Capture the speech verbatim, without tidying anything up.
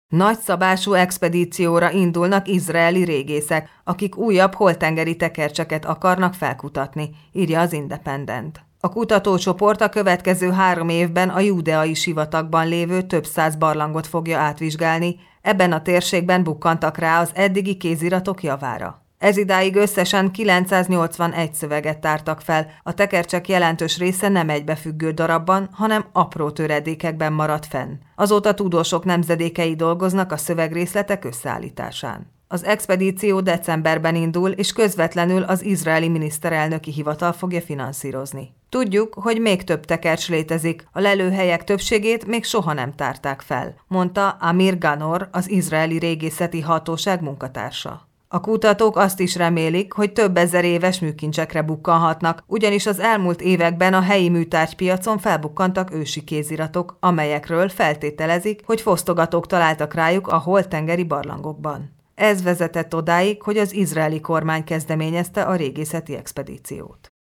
Nagyszabású expedícióra indulnak izraeli régészek, akik újabb holttengeri tekercseket akarnak felkutatni, írja az Independent. A kutatócsoport a következő három évben a júdeai sivatagban lévő több száz barlangot fogja átvizsgálni, ebben a térségben bukkantak rá az eddigi kéziratok javára. Ezidáig összesen kilencszáznyolcvanegy szöveget tártak fel, a tekercsek jelentős része nem egybefüggő darabban, hanem apró töredékekben maradt fenn. Azóta tudósok nemzedékei dolgoznak a szövegrészletek összeállításán. Az expedíció decemberben indul, és közvetlenül az izraeli miniszterelnöki hivatal fogja finanszírozni. Tudjuk, hogy még több tekercs létezik, a lelőhelyek többségét még soha nem tárták fel, mondta Amir Ganor, az izraeli régészeti hatóság munkatársa. A kutatók azt is remélik, hogy több ezer éves műkincsekre bukkanhatnak, ugyanis az elmúlt években a helyi műtárgypiacon felbukkantak ősi kéziratok, amelyekről feltételezik, hogy fosztogatók találtak rájuk a holttengeri barlangokban. Ez vezetett odáig, hogy az izraeli kormány kezdeményezte a régészeti expedíciót.